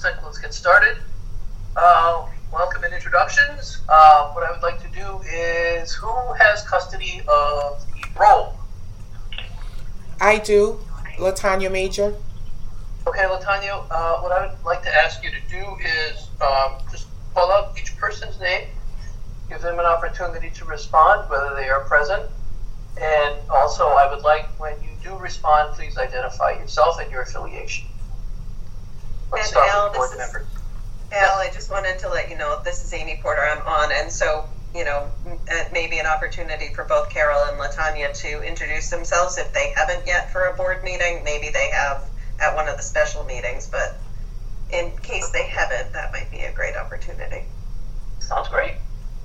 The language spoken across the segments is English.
like let's get started. Welcome and introductions. What I would like to do is, who has custody of the roll? I do, Latanya Major. Okay, Latanya, what I would like to ask you to do is just call out each person's name, give them an opportunity to respond, whether they are present, and also I would like, when you do respond, please identify yourself and your affiliation. Let's start with board member. Al, I just wanted to let you know this is Amy Porter. I'm on, and so maybe an opportunity for both Carol and Latanya to introduce themselves if they haven't yet for a board meeting. Maybe they have at one of the special meetings, but in case they haven't, that might be a great opportunity. Sounds great.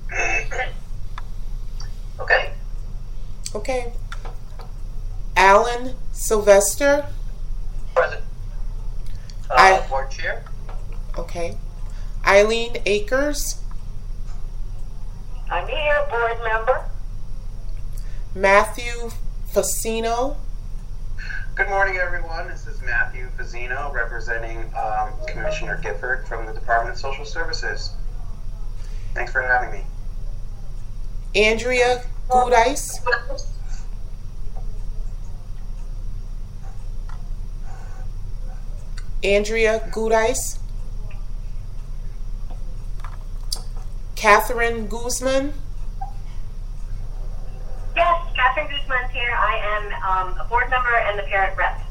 Okay. Okay. Alan Sylvester. Present. Board chair. Okay. Eileen Akers. I'm here, board member. Matthew Facino. Good morning, everyone. This is Matthew Fazzino, representing Commissioner Gifford from the Department of Social Services. Thanks for having me. Andrea Gudice. Andrea Gudice. Catherine Guzman. Yes, Catherine Guzman's here. I am a board member and the parent rep.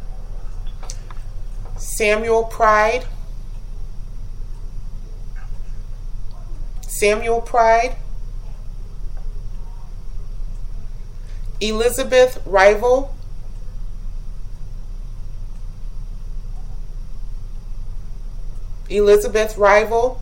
Samuel Pride. Samuel Pride. Elizabeth Rival. Elizabeth Rival.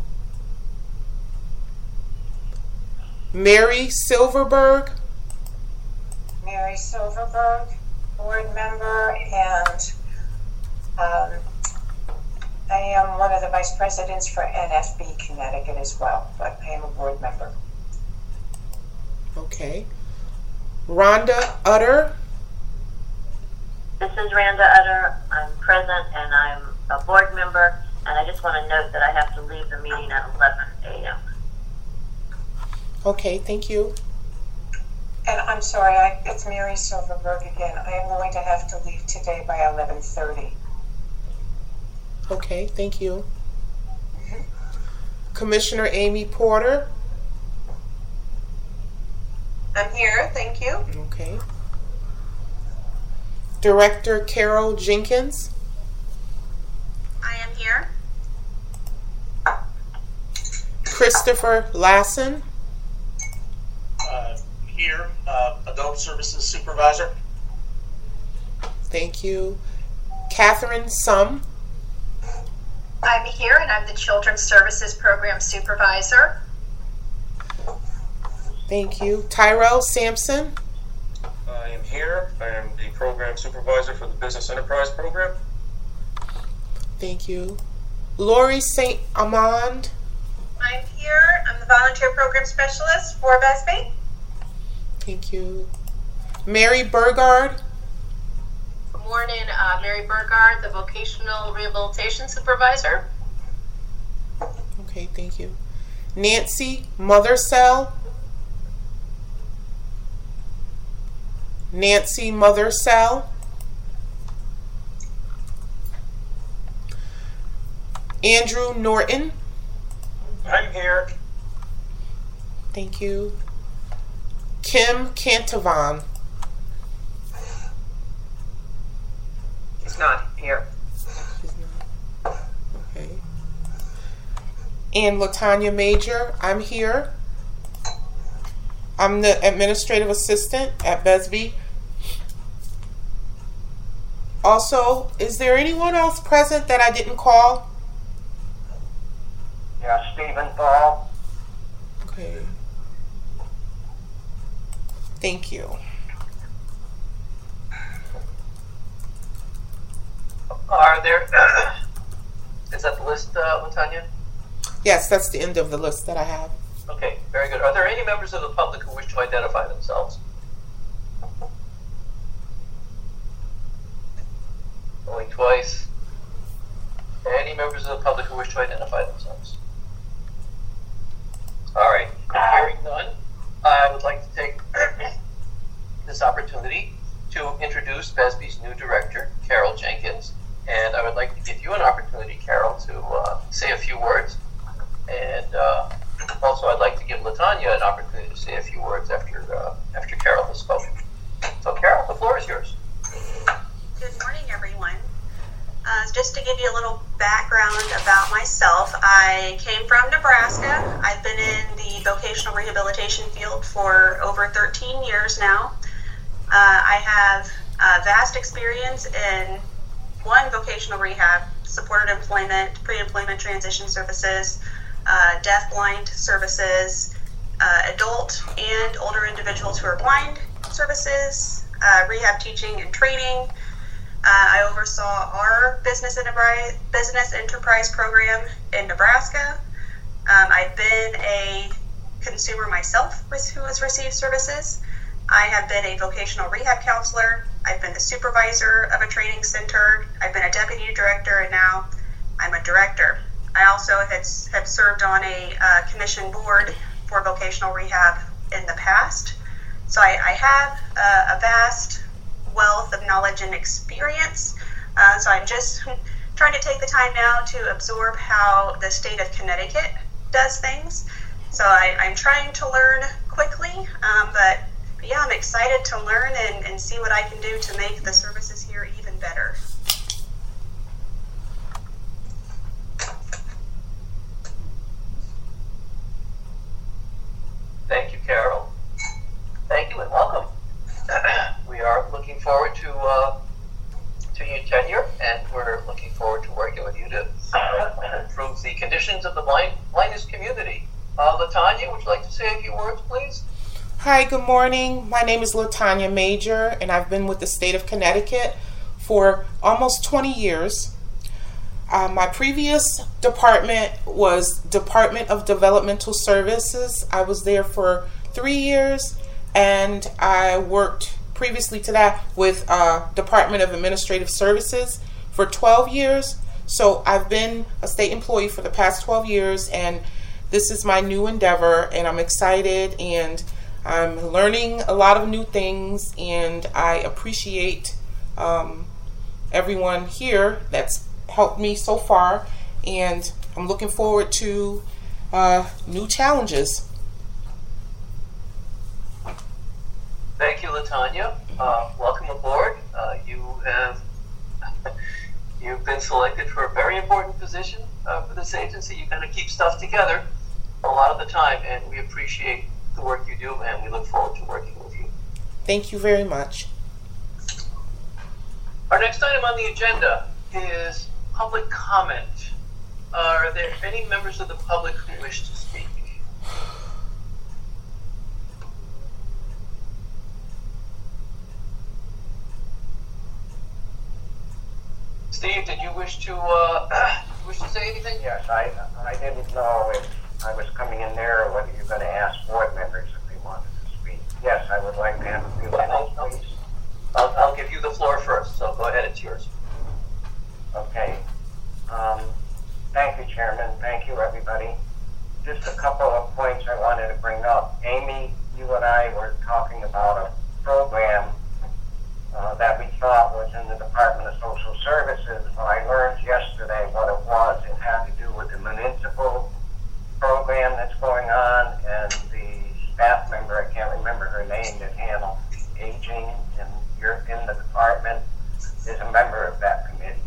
Mary Silverberg. Mary Silverberg, board member, and I am one of the vice presidents for NFB Connecticut as well, but I am a board member. Okay. Rhonda Utter. This is Rhonda Utter. I'm present and I'm a board member, and I just want to note that I have to leave the meeting at 11 a.m. Okay, thank you. And I'm sorry, it's Mary Silverberg again. I am going to have to leave today by 11:30. Okay, thank you. Commissioner Amy Porter. I'm here, thank you. Okay. Director Carol Jenkins. I am here. Christopher Lassen. Here, Adult Services Supervisor. Thank you. Catherine Sum. I'm here and I'm the Children's Services Program Supervisor. Thank you. Tyrell Sampson. I am here. I am the Program Supervisor for the Business Enterprise Program. Thank you. Lori St. Amand. I'm here. I'm the Volunteer Program Specialist for VESP. Thank you. Mary Burgard. Good morning, Mary Burgard, the Vocational Rehabilitation Supervisor. Okay, thank you. Nancy Mothersell. Nancy Mothersell. Andrew Norton. I'm here. Thank you. Kim Cantavon. He's not here. Okay. And Latanya Major, I'm here. I'm the administrative assistant at BESB. Also, is there anyone else present that I didn't call? Yeah, Stephen Paul. Okay. Thank you. Are there, is that the list, Latanya? Yes, that's the end of the list that I have. Okay, very good. Are there any members of the public who wish to identify themselves? Only twice. Any any members of the public who wish to identify themselves? All right, hearing none, I would like to take this opportunity to introduce BESBY's new director, Carol Jenkins. And I would like to give you an opportunity, Carol, to say a few words. And also I'd like to give LaTanya an opportunity to say a few words after Carol has spoken. So Carol, the floor is yours. Good morning, everyone. Just to give you a little background about myself, I came from Nebraska. I've been in the vocational rehabilitation field for over 13 years now. I have vast experience in vocational rehab, supported employment, pre-employment transition services, deaf-blind services, adult and older individuals who are blind services, rehab teaching and training. I oversaw our business enterprise program in Nebraska. I've been a consumer myself who has received services. I have been a vocational rehab counselor. I've been the supervisor of a training center. I've been a deputy director, and now I'm a director. I also have served on a commission board for vocational rehab in the past. So I have a vast wealth of knowledge and experience. So I'm just trying to take the time now to absorb how the state of Connecticut does things. So I'm trying to learn quickly, but yeah, I'm excited to learn and see what I can do to make the services here even better. Thank you, Carol. Thank you and welcome. We are looking forward to your tenure, and we're looking forward to working with you to improve the conditions of the blindness community. LaTanya, would you like to say a few words, please? Hi, good morning. My name is LaTanya Major, and I've been with the state of Connecticut for almost 20 years. My previous department was Department of Developmental Services. I was there for 3 years, and I worked previously to that with Department of Administrative Services for 12 years. So I've been a state employee for the past 12 years, and this is my new endeavor, and I'm excited, and I'm learning a lot of new things, and I appreciate everyone here that's helped me so far, and I'm looking forward to new challenges. Thank you, LaTanya. Welcome aboard. You've been selected for a very important position for this agency. You kind of keep stuff together a lot of the time, and we appreciate the work you do, and we look forward to working with you. Thank you very much. Our next item on the agenda is public comment. Are there any members of the public who wish to speak? Steve, did you wish to say anything? Yes, I didn't know if I was coming in there or whether you're going to ask board members if they wanted to speak. Yes, I would like to have a few minutes, please. I'll give you the floor first, so go ahead, it's yours. Okay. Thank you, Chairman. Thank you, everybody. Just a couple of points I wanted to bring up. Amy, you and I were talking about a program that we thought was in the Department of Social Services. Well, I learned yesterday what it was. It had to do with the municipal program that's going on, and the staff member, I can't remember her name, that handles aging in the department is a member of that committee.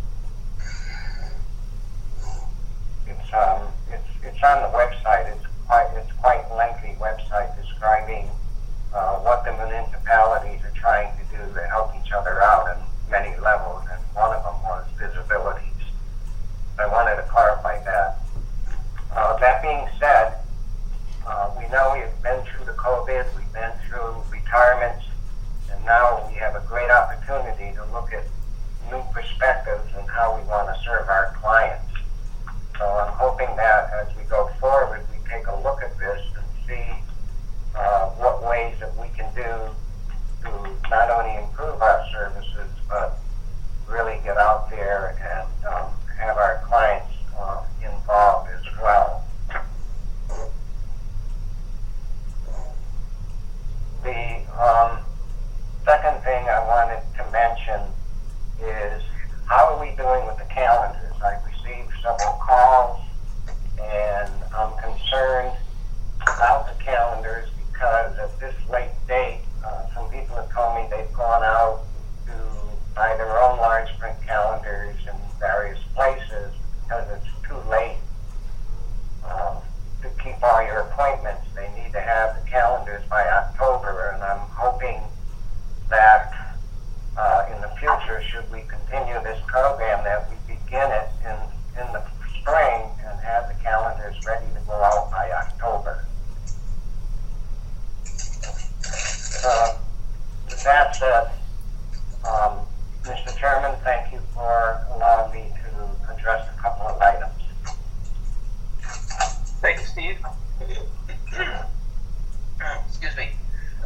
It's on the website. It's quite a lengthy website describing what the municipalities are trying to do to help each other out on many levels, and one of them was disabilities. I wanted to clarify that. That being said, we know we've been through the COVID, we've been through retirements, and now we have a great opportunity to look at new perspectives and how we want to serve our clients. So I'm hoping that as we go forward, we take a look at this and see what ways that we can do to not only improve our services, but really get out there and have our clients Steve. Excuse me.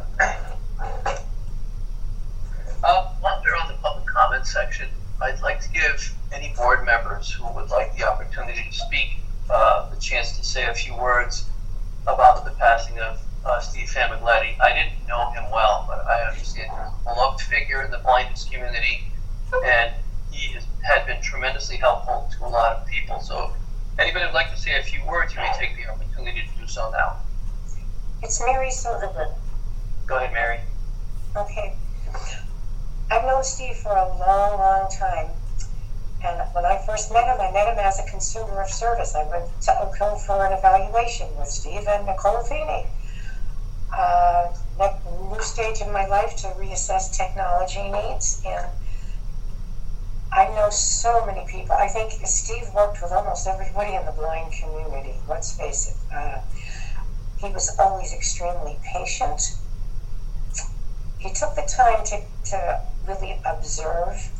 While we're on the public comment section, I'd like to give any board members who would like the opportunity to speak the chance to say a few words about the passing of Steve Famigletti. I didn't know him well, but I understand he's a beloved figure in the blindness community, and he had been tremendously helpful to a lot of people. So if anybody would like to say a few words, you may take the opportunity to do so now. It's Mary Silverberg. Go ahead, Mary. Okay. I've known Steve for a long, long time. And when I first met him as a consumer of service. I went to Oak Hill for an evaluation with Steve and Nicole Feeney. New stage in my life to reassess technology needs. And I know so many people. I think Steve worked with almost everybody in the blind community. Let's face it. He was always extremely patient. He took the time to really observe,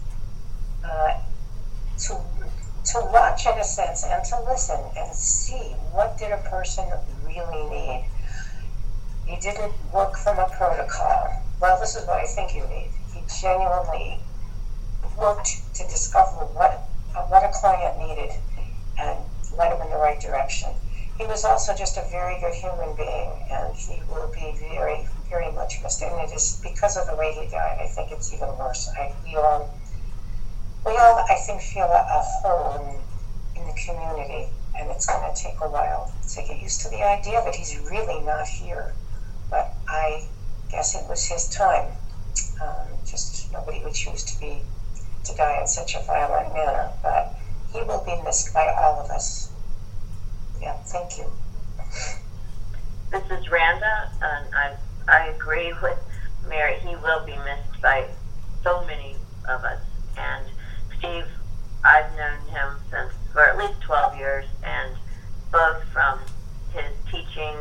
to watch in a sense, and to listen and see what did a person really need. He didn't work from a protocol. Well, this is what I think you need. He genuinely worked to discover what a client needed and led him in the right direction. He was also just a very good human being, and he will be very, very much missed. And it is because of the way he died. I think it's even worse. We all, I think, feel a hole in the community, and it's going to take a while to get used to the idea that he's really not here. But I guess it was his time. Just nobody would choose to die in such a violent manner. But he will be missed by all of us. Yeah, thank you. This is Randa, and I agree with Mary. He will be missed by so many of us. And Steve, I've known him for at least 12 years, and both from his teaching,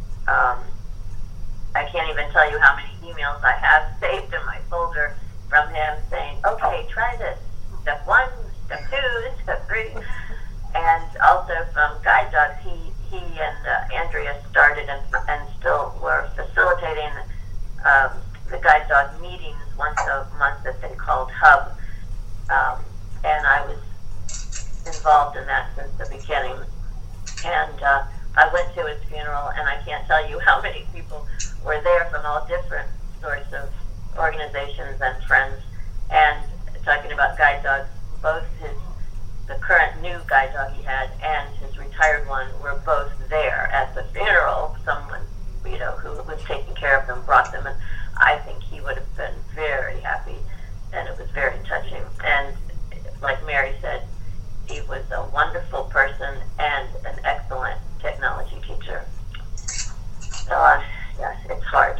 I can't even tell you how many emails I have saved in my folder from him saying, okay, try this, step 1, step 2, step 3. And also from Guide Dogs, he and Andrea started and still were facilitating the Guide Dog meetings once a month that they called Hub. And I was involved in that since the beginning. And I went to his funeral, and I can't tell you how many people were there from all different sorts of organizations and friends. And talking about Guide Dogs, both the current new guide dog he had and his retired one were both there at the funeral. Someone, who was taking care of them brought them, and I think he would have been very happy, and it was very touching. And like Mary said, he was a wonderful person and an excellent technology teacher. So, yes, it's hard.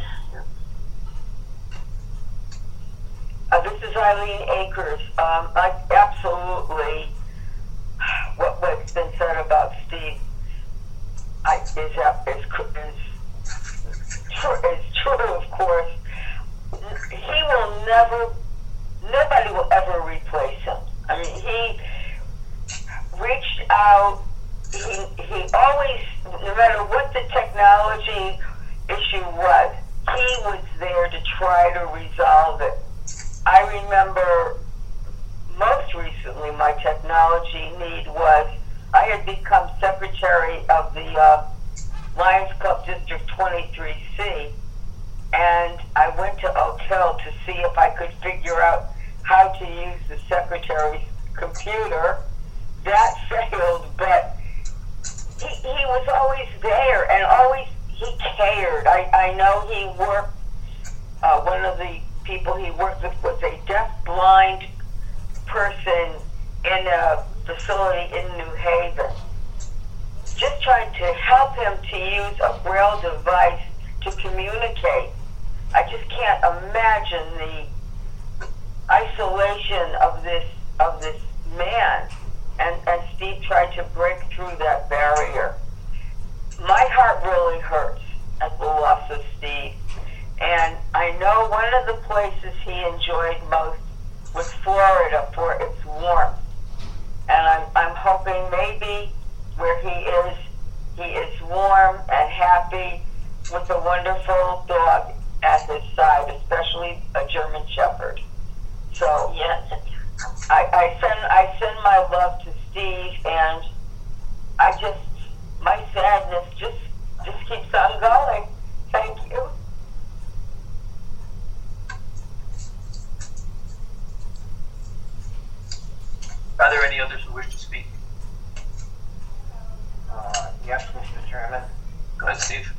This is Eileen Akers. I absolutely, what's been said about Steve is true, of course. He will nobody will ever replace him. I mean, he reached out, he always, no matter what the technology issue was, he was there to try to resolve it. I remember most recently my technology need was, I had become secretary of the Lions Club District 23C, and I went to Oak Hill to see if I could figure out how to use the secretary's computer. That failed, but he was always there, and always he cared. I know he worked, one of the people he worked with was a deaf-blind person in a facility in New Haven. Just trying to help him to use a Braille device to communicate. I just can't imagine the isolation of this man. And Steve tried to break through that barrier. My heart really hurts at the loss of Steve. And I know one of the places he enjoyed most was Florida for its warmth. And I'm hoping maybe where he is, He is warm and happy with a wonderful dog at his side, especially a German Shepherd. So Yes. I send my love to Steve, and my sadness just keeps on going. Thank you. Are there any others who wish to speak? Yes, Mr. Chairman. Go ahead, Steve.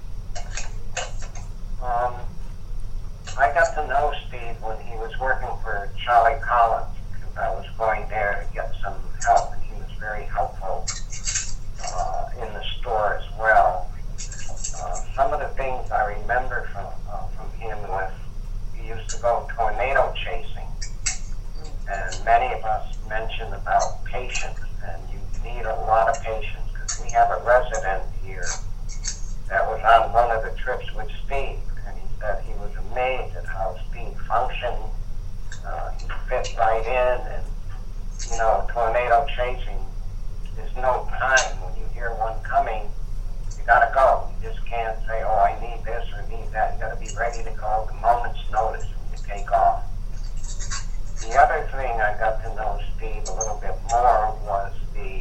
I got to know Steve when he was working for Charlie Collins, because I was going there to get some help, and he was very helpful in the store as well. Some of the things I remember from him was he used to go tornado chasing, and many of us mentioned about patience, and you need a lot of patience, because we have a resident here that was on one of the trips with Steve, and he said he was amazed at how Steve functioned. He fit right in, and tornado chasing, there's no time. When you hear one coming, you gotta go. You just can't say, oh, I need this or need that. You gotta be ready to go at the moment's notice when you take off. The other thing I got to know Steve a little bit more was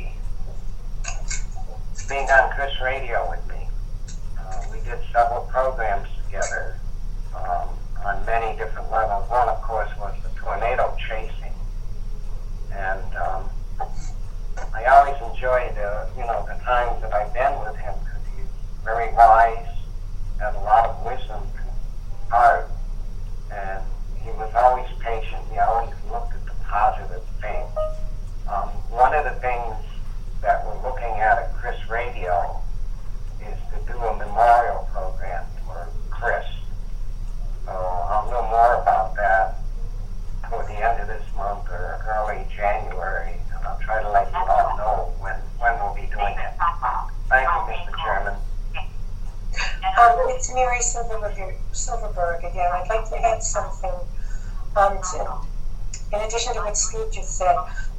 being on Chris Radio with me. We did several programs together on many different levels. One, of course, was the tornado chasing. And I always enjoyed the times that I've been with him, because he's very wise, had a lot of wisdom, heart, and he was always patient. He always looked at the positive things. One of the things that we're looking at Chris Radio is to do a memorial program for Chris. So I'll know more about that toward the end of this month or early January, and I'll try to let you all know when we'll be doing it. Thank you, Mr. Chairman. It's Mary Silverberg again. I'd like to add something. In addition to what Steve just said,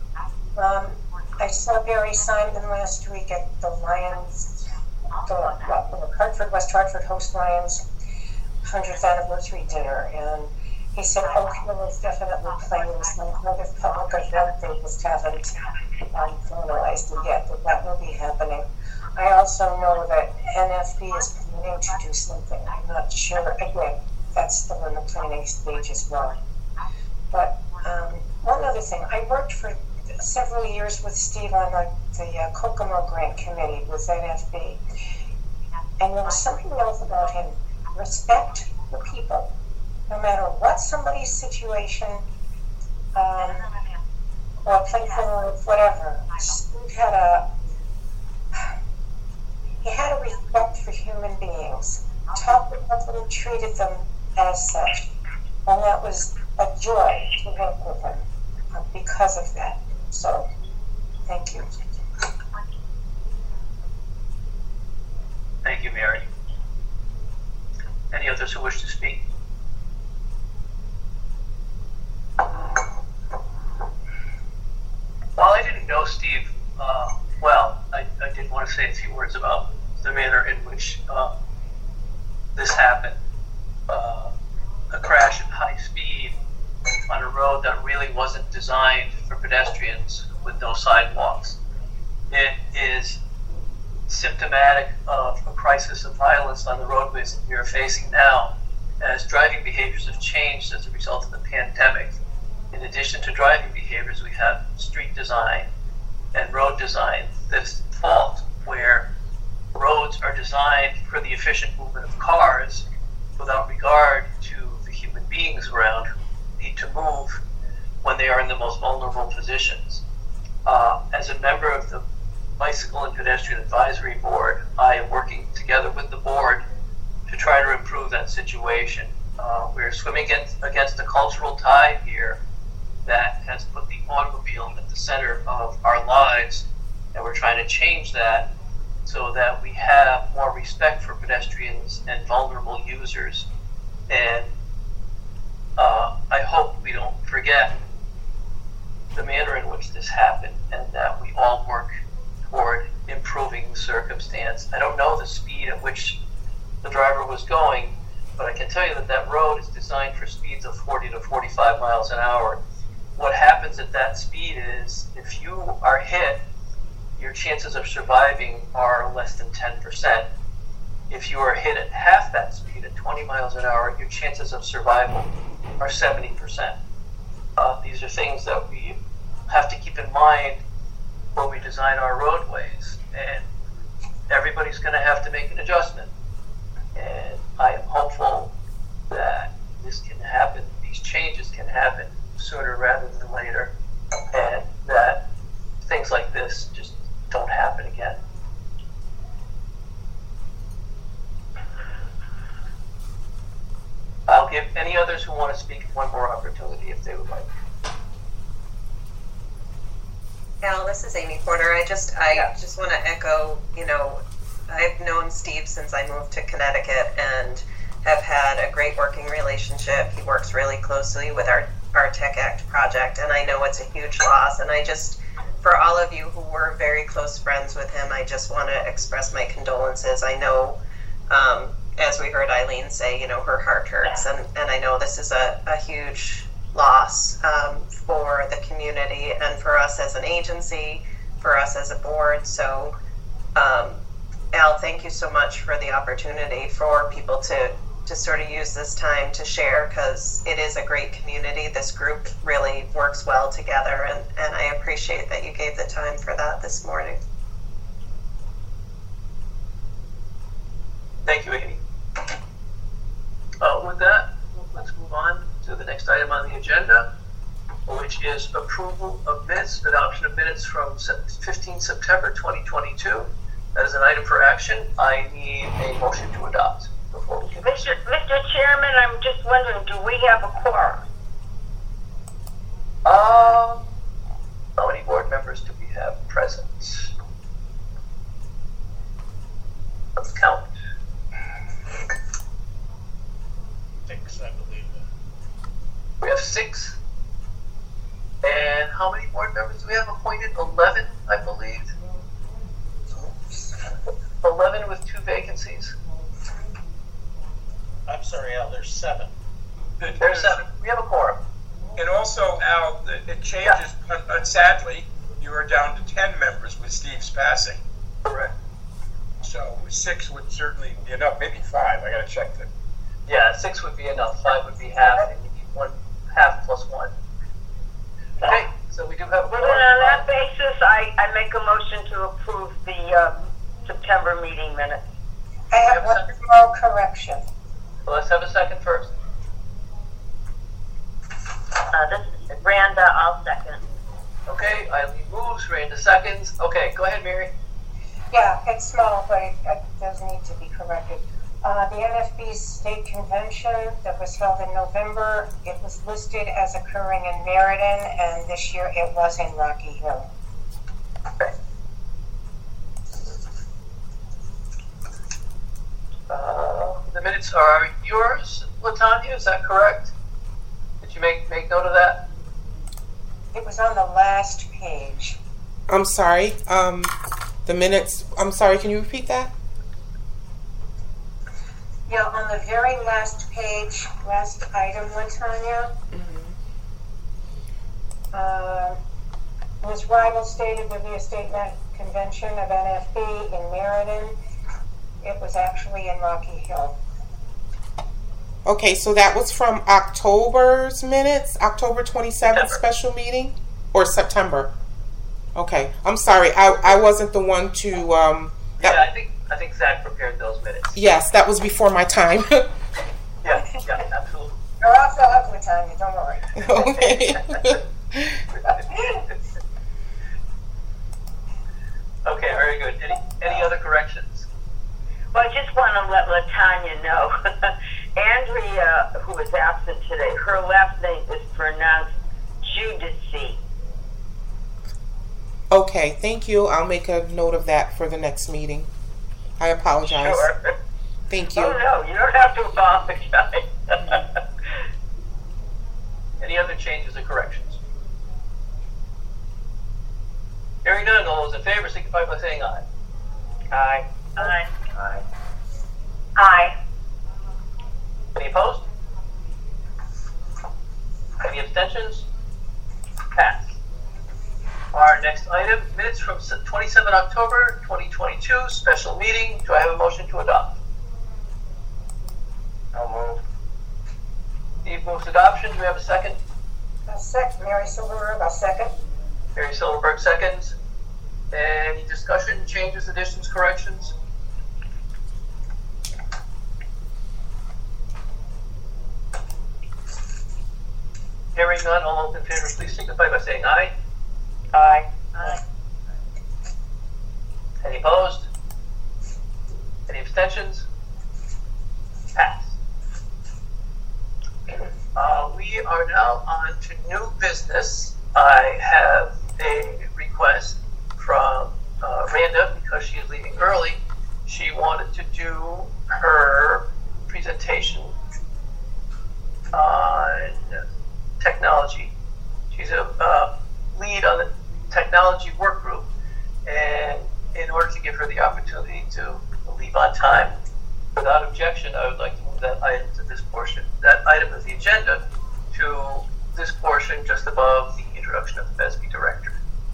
I saw Barry Simon last week at the Lions, the West Hartford host Lions 100th anniversary dinner, and he said Oak Hill is definitely planning some kind of public event. They just haven't finalized it yet, but that will be happening. I also know that NFB is planning to do something. I'm not sure. Again, that's still in the planning stage as well. But one other thing, I worked for several years with Steve on the Kokomo Grant Committee with NFB. And there was something else about him. Respect the people. No matter what somebody's situation or playful or whatever, Steve had a respect for human beings. Talked about them, treated them as such. And that was a joy to work with him because of that. So, thank you. Thank you, Mary. Any others who wish to speak? While I didn't know Steve well, I did want to say a few words about the manner in which this happened. A crash at high speed on a road that really wasn't designed for pedestrians with no sidewalks. It is symptomatic of a crisis of violence on the roadways that we are facing now, as driving behaviors have changed as a result of the pandemic. In addition to driving behaviors, we have street design and road design that's fault, where roads are designed for the efficient movement of cars without regard to the human beings around who need to move when they are in the most vulnerable positions. As a member of the Bicycle and Pedestrian Advisory Board, I am working together with the board to try to improve that situation. We're swimming against a cultural tide here that has put the automobile at the center of our lives, and we're trying to change that so that we have more respect for pedestrians and vulnerable users. And I hope we don't forget the manner in which this happened, and that we all work toward improving circumstance. I don't know the speed at which the driver was going, but I can tell you that that road is designed for speeds of 40 to 45 miles an hour. What happens at that speed is if you are hit, your chances of surviving are less than 10%. If you are hit at half that speed, at 20 miles an hour, your chances of survival are 70%. These are things that we have to keep in mind when we design our roadways, and everybody's going to have to make an adjustment. And I am hopeful that this can happen, these changes can happen sooner rather than later, and that things like this just don't happen again. I'll give any others who want to speak one more opportunity if they would like. Al, this is Amy Porter. I just want to echo, I've known Steve since I moved to Connecticut and have had a great working relationship. He works really closely with our Tech Act project, and I know it's a huge loss. And I just, for all of you who were very close friends with him, I just want to express my condolences. I know, as we heard Eileen say, her heart hurts, and I know this is a huge loss for the community and for us as an agency, for us as a board. So, Al, thank you so much for the opportunity for people to sort of use this time to share, because it is a great community. This group really works well together, and I appreciate that you gave the time for that this morning. Thank you, Amy. With that, let's move on to the next item on the agenda, which is approval of minutes, adoption of minutes from 15 September 2022. That is an item for action. I need a motion to adopt before we can. Mr. Chairman, I'm just wondering, do we have a quorum? How many board members do we have present? Let's count. 6, I believe. We have 6. And how many board members do we have appointed? 11, I believe. 11 with 2 vacancies. I'm sorry, Al, there's 7. There's 7. We have a quorum. And also, Al, it changes. Yeah. Sadly, you are down to 10 members with Steve's passing. Correct. So 6 would certainly be enough. Maybe 5. I got to check that. Yeah, 6 would be enough. 5 would be half, and you need 1 half plus 1. Okay, so we do have a quorum. Well, on that basis, I make a motion to approve the September meeting minutes. I have one small correction. Well, let's have a second first. This is Randa, I'll second. Okay, Eileen moves, Randa seconds. Okay, go ahead, Mary. Yeah, it's small, but it does need to be corrected. The NFB state convention that was held in November, it was listed as occurring in Meriden, and this year it was in Rocky Hill. Okay. The minutes are yours, LaTanya, is that correct? Did you make note of that? It was on the last page. I'm sorry. The minutes, I'm sorry, can you repeat that? Yeah, on the very last page, last item, LaTanya. Ms. Rival stated there'd be a state convention of NFB in Meriden. It was actually in Rocky Hill. Okay, so that was from October's minutes, October 27th special meeting, or September? Okay, I'm sorry, I wasn't the one to. Yeah, I think Zach prepared those minutes. Yes, that was before my time. Yeah, absolutely. You're also ugly, Tanya, don't worry. Okay. Okay, very good. Any other corrections? Well, I just want to let LaTanya know, Andrea, who is absent today, her last name is pronounced Judici. Okay, thank you. I'll make a note of that for the next meeting. I apologize. Sure. Thank you. Oh, no, you don't have to apologize. Any other changes or corrections? Hearing none, all those in favor signify by saying aye. Aye. Aye. Aye. Aye. Any opposed? Any abstentions? Pass. Our next item, minutes from 27 October 2022, special meeting. Do I have a motion to adopt? So moved. Steve moves adoption. Do we have a second? A second, Mary Silverberg, a second. Mary Silverberg seconds. Any discussion, changes, additions, corrections? Hearing none, all those in favor, please signify by saying aye. Aye. Aye. Any opposed? Any abstentions? Pass. We are now on to new business. I have a request from Randa, because she is leaving early. She wanted to do her presentation on technology. She's a lead on the technology work group, and in order to give her the opportunity to leave on time, without objection, I would like to move that item to this portion, that item of the agenda, to this portion just above the introduction of the BESB director.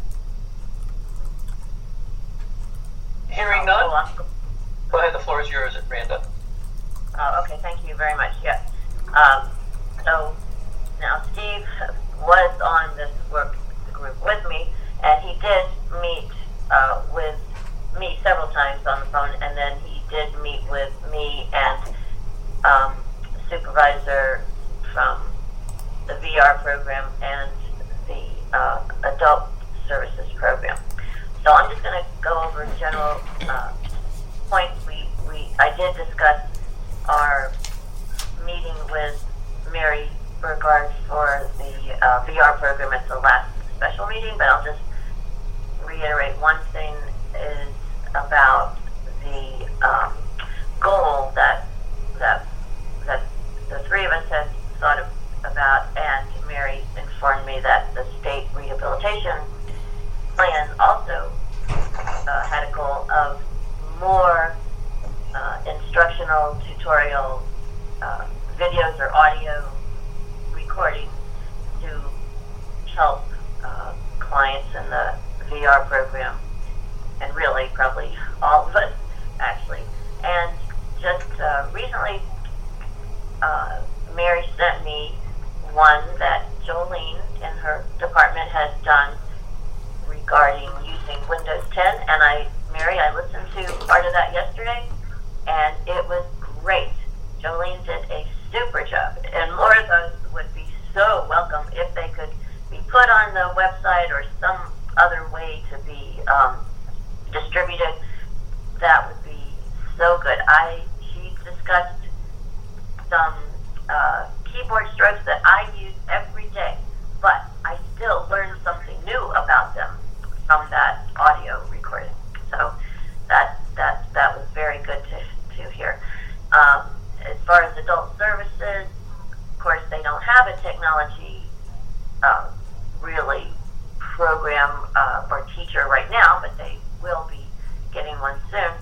Hearing none, go ahead, the floor is yours, Randa. Okay, thank you very much. Yes. So now Steve was on this work group with me, and he did meet with me several times on the phone, and then he did meet with me and supervisor from the VR program and the adult services program. So I'm just going to go over general points. I did discuss our meeting with Mary Burgard for the VR program at the last special meeting, but I'll just reiterate one thing is about the goal that the three of us had thought about, and Mary informed me that the state rehabilitation plan also had a goal of more instructional tutorial videos or audio recording to help clients in the VR program, and really probably all of us actually. And just recently Mary sent me one that Jolene in her department has done regarding using Windows 10, and Mary, I listened to part of that yesterday, and it was great. Jolene did a super job, and more of those would be so welcome if they could be put on the website or some other way to be distributed. That would be so good. She discussed some keyboard strokes that I use every day, but I still learned something new about them from that audio recording. So that was very good to hear. As far as adult services, of course, they don't have a technology really program or teacher right now, but they will be getting one soon.